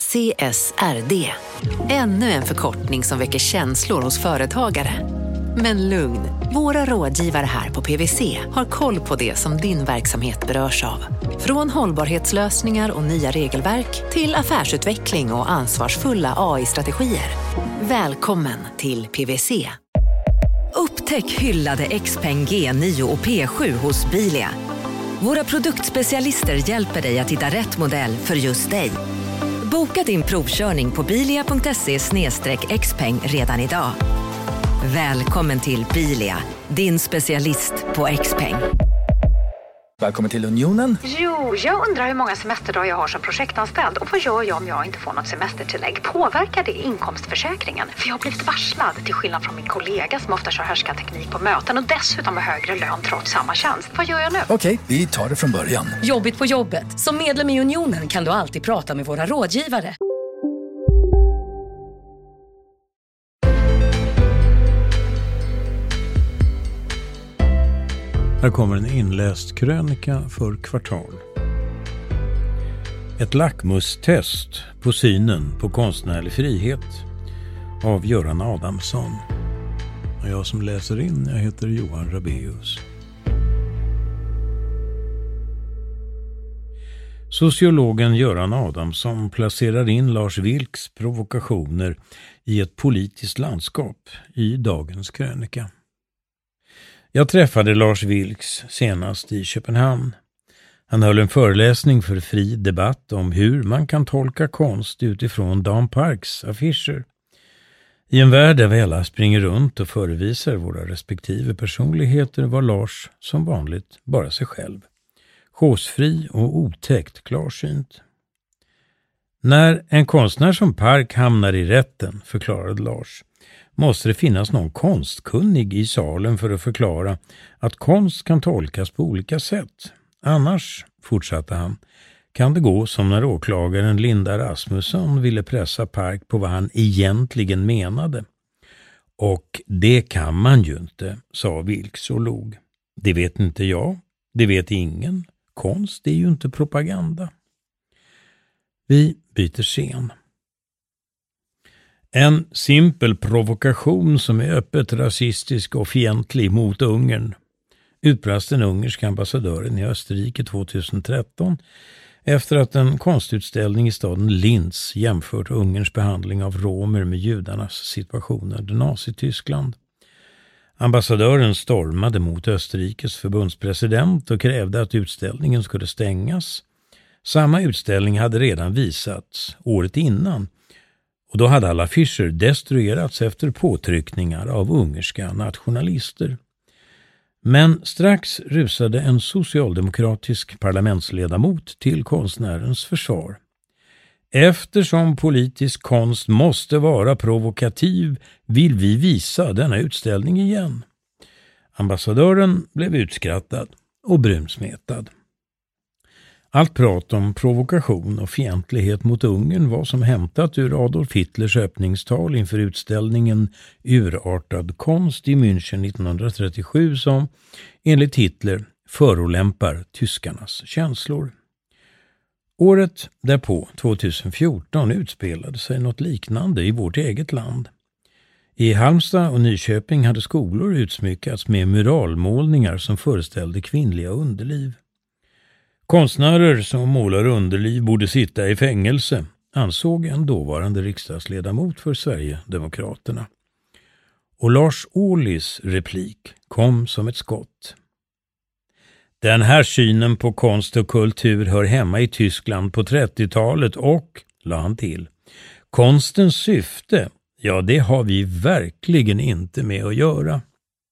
CSRD. Ännu en förkortning som väcker känslor hos företagare. Men lugn, våra rådgivare här på PwC har koll på det som din verksamhet berörs av. Från hållbarhetslösningar och nya regelverk till affärsutveckling och ansvarsfulla AI-strategier. Välkommen till PwC. Upptäck hyllade XPeng G9 och P7 hos Bilia. Våra produktspecialister hjälper dig att hitta rätt modell för just dig. Boka din provkörning på bilia.se/xpeng redan idag. Välkommen till Bilia, din specialist på XPeng. Välkommen till Unionen. Jo, jag undrar hur många semesterdagar jag har som projektanställd. Och vad gör jag om jag inte får något semestertillägg? Påverkar det inkomstförsäkringen? För jag har blivit varslad, till skillnad från min kollega som ofta kör härskarteknik på möten och dessutom har högre lön trots samma tjänst. Vad gör jag nu? Okej, vi tar det från början. Jobbigt på jobbet. Som medlem i Unionen kan du alltid prata med våra rådgivare. Här kommer en inläst krönika för kvartal. Ett lackmustest på synen på konstnärlig frihet av Göran Adamsson. Och jag som läser in, jag heter Johan Rabeus. Sociologen Göran Adamsson placerar in Lars Vilks provokationer i ett politiskt landskap i dagens krönika. Jag träffade Lars Vilks senast i Köpenhamn. Han höll en föreläsning för fri debatt om hur man kan tolka konst utifrån Dan Parks affischer. I en värld där vi alla springer runt och förevisar våra respektive personligheter var Lars som vanligt bara sig själv. Chosefri och otäckt klarsynt. När en konstnär som Park hamnar i rätten, förklarade Lars, måste det finnas någon konstkunnig i salen för att förklara att konst kan tolkas på olika sätt. Annars, fortsatte han, kan det gå som när åklagaren Linda Rasmussen ville pressa Park på vad han egentligen menade. Och det kan man ju inte, sa Vilks och log. Det vet inte jag, det vet ingen. Konst är ju inte propaganda. Vi byter scen. En simpel provokation som är öppet rasistisk och fientlig mot Ungern utbrast den ungerska ambassadören i Österrike 2013 efter att en konstutställning i staden Linz jämfört Ungerns behandling av romer med judarnas situation under Nazityskland. Ambassadören stormade mot Österrikes förbundspresident och krävde att utställningen skulle stängas. Samma utställning hade redan visats året innan. Och då hade alla affischer destruerats efter påtryckningar av ungerska nationalister. Men strax rusade en socialdemokratisk parlamentsledamot till konstnärens försvar. Eftersom politisk konst måste vara provokativ vill vi visa denna utställning igen. Ambassadören blev utskrattad och brunsmetad. Allt prat om provokation och fientlighet mot Ungern var som hämtat ur Adolf Hitlers öppningstal inför utställningen Urartad konst i München 1937 som, enligt Hitler, förolämpar tyskarnas känslor. Året därpå, 2014, utspelade sig något liknande i vårt eget land. I Halmstad och Nyköping hade skolor utsmyckats med muralmålningar som föreställde kvinnliga underliv. Konstnärer som målar underliv borde sitta i fängelse, ansåg en dåvarande riksdagsledamot för Sverigedemokraterna. Och Lars Ohlys replik kom som ett skott. Den här synen på konst och kultur hör hemma i Tyskland på 30-talet och, la han till, konstens syfte, ja det har vi verkligen inte med att göra.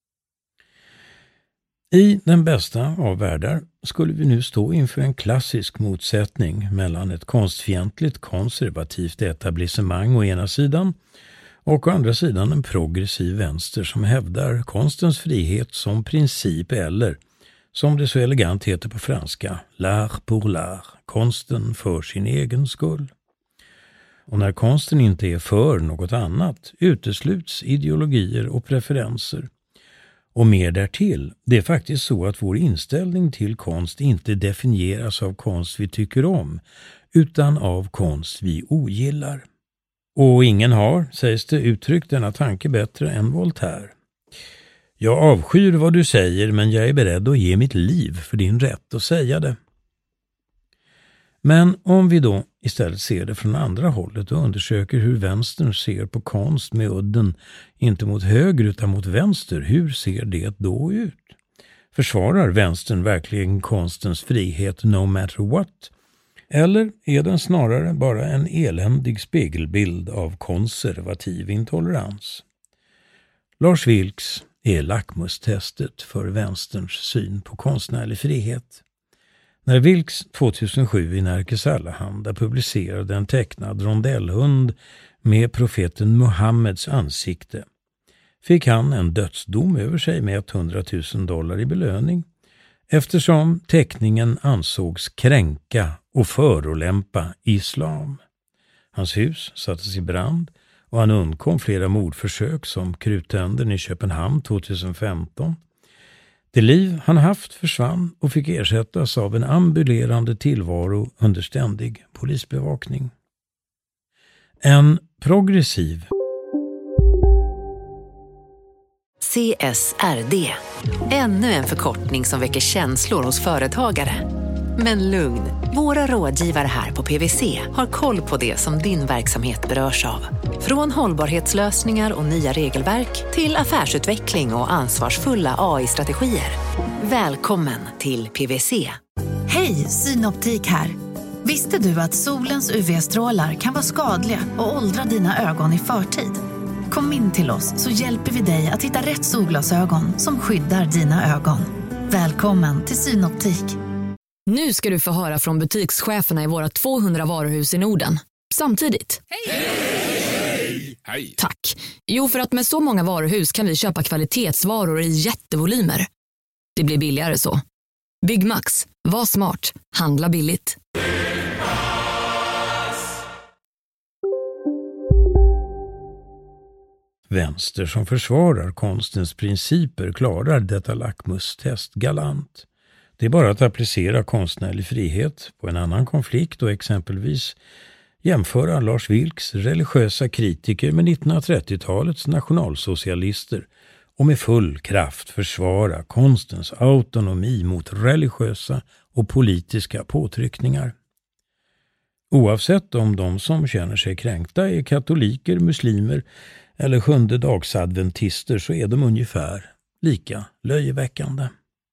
I den bästa av världar skulle vi nu stå inför en klassisk motsättning mellan ett konstfientligt konservativt etablissemang å ena sidan och å andra sidan en progressiv vänster som hävdar konstens frihet som princip eller, som det så elegant heter på franska, l'art pour l'art, konsten för sin egen skull. Och när konsten inte är för något annat utesluts ideologier och preferenser. Och mer därtill, det är faktiskt så att vår inställning till konst inte definieras av konst vi tycker om, utan av konst vi ogillar. Och ingen har, sägs det, uttryckt denna tanke bättre än Voltaire. Jag avskyr vad du säger, men jag är beredd att ge mitt liv för din rätt att säga det. Men om vi då istället ser det från andra hållet och undersöker hur vänstern ser på konst med udden inte mot höger utan mot vänster, hur ser det då ut? Försvarar vänstern verkligen konstens frihet no matter what? Eller är den snarare bara en eländig spegelbild av konservativ intolerans? Lars Vilks är lackmustestet för vänsterns syn på konstnärlig frihet. När Vilks 2007 i Nerikes Allehanda publicerade en tecknad rondellhund med profeten Muhammeds ansikte fick han en dödsdom över sig med $100,000 i belöning eftersom teckningen ansågs kränka och förolämpa islam. Hans hus sattes i brand och han undkom flera mordförsök som Kruttönden i Köpenhamn 2015. Det liv han haft försvann och fick ersättas av en ambulerande tillvaro under ständig polisbevakning. En progressiv CSRD. Ännu en förkortning som väcker känslor hos företagare. Men lugn, våra rådgivare här på PwC har koll på det som din verksamhet berörs av. Från hållbarhetslösningar och nya regelverk till affärsutveckling och ansvarsfulla AI-strategier. Välkommen till PwC. Hej, Synoptik här. Visste du att solens UV-strålar kan vara skadliga och åldra dina ögon i förtid? Kom in till oss så hjälper vi dig att hitta rätt solglasögon som skyddar dina ögon. Välkommen till Synoptik. Nu ska du få höra från butikscheferna i våra 200 varuhus i Norden. Samtidigt. Hej! Hej! Tack. Jo, för att med så många varuhus kan vi köpa kvalitetsvaror i jättevolymer. Det blir billigare så. Byggmax. Var smart. Handla billigt. Vänster som försvarar konstens principer klarar detta lackmustest galant. Det är bara att applicera konstnärlig frihet på en annan konflikt och exempelvis jämföra Lars Vilks religiösa kritiker med 1930-talets nationalsocialister och med full kraft försvara konstens autonomi mot religiösa och politiska påtryckningar. Oavsett om de som känner sig kränkta är katoliker, muslimer eller sjundedagsadventister så är de ungefär lika löjeväckande.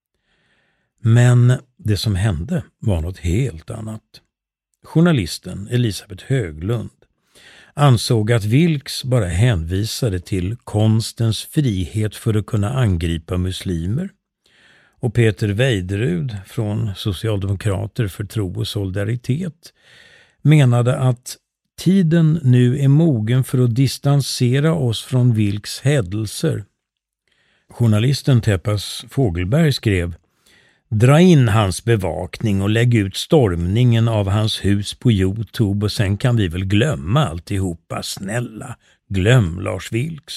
Men det som hände var något helt annat. Journalisten Elisabeth Höglund ansåg att Vilks bara hänvisade till konstens frihet för att kunna angripa muslimer. Och Peter Weiderud från Socialdemokrater för tro och solidaritet menade att tiden nu är mogen för att distansera oss från Vilks hädelser. Journalisten Teppas Fågelberg skrev: Dra in hans bevakning och lägg ut stormningen av hans hus på YouTube och sen kan vi väl glömma alltihopa. Snälla, glöm Lars Vilks.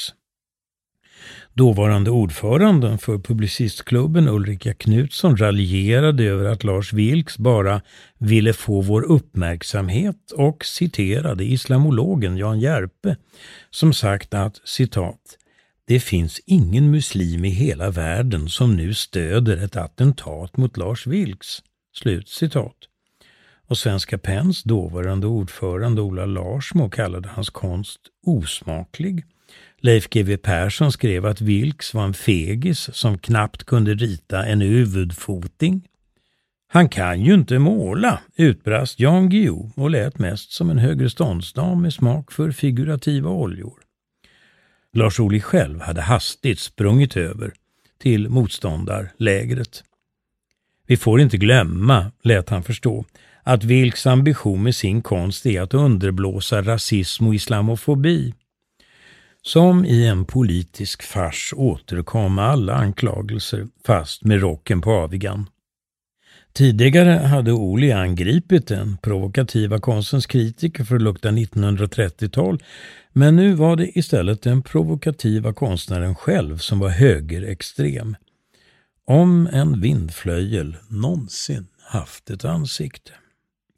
Dåvarande ordföranden för Publicistklubben Ulrika Knutsson raljerade över att Lars Vilks bara ville få vår uppmärksamhet och citerade islamologen Jan Järpe som sagt att, citat, det finns ingen muslim i hela världen som nu stöder ett attentat mot Lars Vilks. Slut citat. Och Svenska Pens dåvarande ordförande Ola Larsmo kallade hans konst osmaklig. Leif GW Persson skrev att Vilks var en fegis som knappt kunde rita en huvudfoting. Han kan ju inte måla, utbrast Jan Guillou och lät mest som en högreståndsdam med smak för figurativa oljor. Lars Ohly själv hade hastigt sprungit över till motståndarlägret. Vi får inte glömma, lät han förstå, att Vilks ambition med sin konst är att underblåsa rasism och islamofobi. Som i en politisk fars återkom alla anklagelser fast med rocken på avigan. Tidigare hade Ohly angripit den provokativa konstens kritiker för att lukta 1930-tal, men nu var det istället den provokativa konstnären själv som var högerextrem. Om en vindflöjel någonsin haft ett ansikte.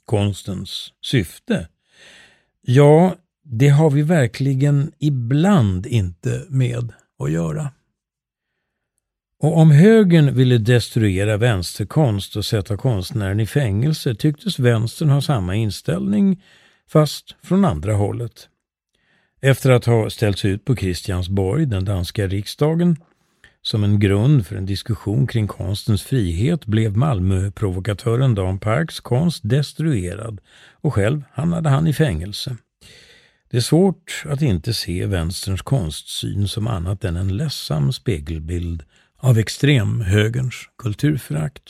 konstens syfte? Ja, det har vi verkligen ibland inte med att göra. Och om högern ville destruera vänsterkonst och sätta konstnären i fängelse tycktes vänstern ha samma inställning, fast från andra hållet. Efter att ha ställts ut på Christiansborg, den danska riksdagen, som en grund för en diskussion kring konstens frihet blev Malmö-provokatören Dan Parks konst destruerad och själv hamnade han i fängelse. Det är svårt att inte se vänsterns konstsyn som annat än en ledsam spegelbild av extremhögerns kulturförakt.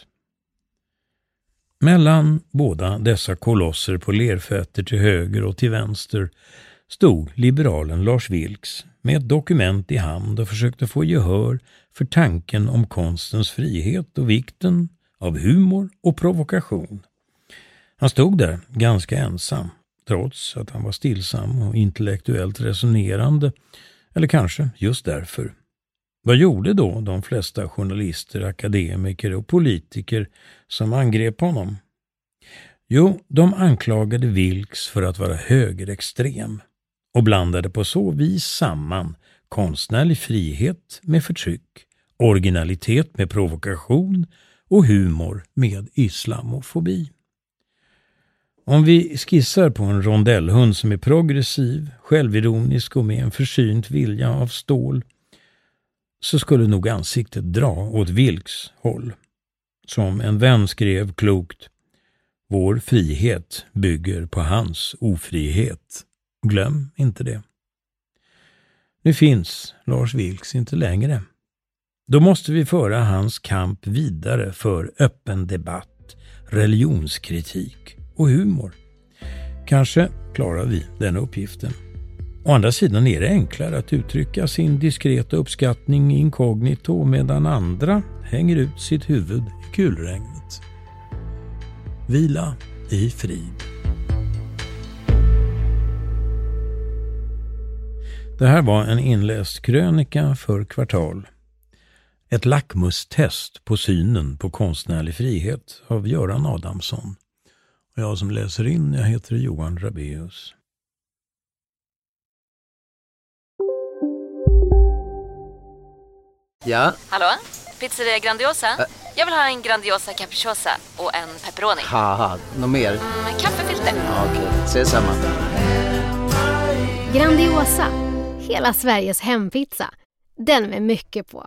Mellan båda dessa kolosser på lerfötter till höger och till vänster stod liberalen Lars Vilks med ett dokument i hand och försökte få gehör för tanken om konstens frihet och vikten av humor och provokation. Han stod där ganska ensam, trots att han var stillsam och intellektuellt resonerande, eller kanske just därför. Vad gjorde då de flesta journalister, akademiker och politiker som angrep honom? Jo, de anklagade Vilks för att vara högerextrem och blandade på så vis samman konstnärlig frihet med förtryck, originalitet med provokation och humor med islamofobi. Om vi skissar på en rondellhund som är progressiv, självironisk och med en försynt vilja av stål, så skulle nog ansiktet dra åt Vilks håll. Som en vän skrev klokt: vår frihet bygger på hans ofrihet. Glöm inte det. Nu finns Lars Vilks inte längre. Då måste vi föra hans kamp vidare för öppen debatt, religionskritik och humor. Kanske klarar vi den uppgiften. Å andra sidan är det enklare att uttrycka sin diskreta uppskattning inkognito medan andra hänger ut sitt huvud i kulregnet. Vila i frid. Det här var en inläst krönika för Kvartal. Ett lackmustest på synen på konstnärlig frihet av Göran Adamsson. Och jag som läser in, jag heter Johan Rabeus. Ja? Hallå? Pizzeria Grandiosa? Jag vill ha en Grandiosa capriciosa och en pepperoni. Haha, något mer? Kaffefilter. Ja, okej, ses samma. Grandiosa, hela Sveriges hempizza. Den med mycket på.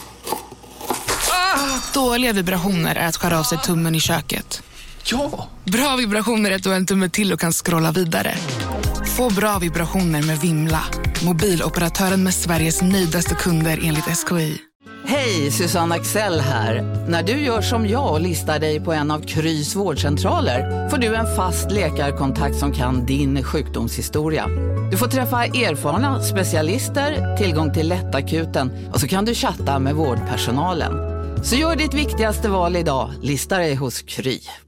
Dåliga vibrationer är att skära av sig tummen i köket. Ja! Bra vibrationer är att du har en tumme till och kan scrolla vidare. Få bra vibrationer med Vimla. Mobiloperatören med Sveriges nöjdaste kunder enligt SKI. Hej, Susanne Axel här. När du gör som jag och listar dig på en av Krys vårdcentraler får du en fast läkarkontakt som kan din sjukdomshistoria. Du får träffa erfarna specialister, tillgång till lättakuten och så kan du chatta med vårdpersonalen. Så gör ditt viktigaste val idag, lista dig hos Kry.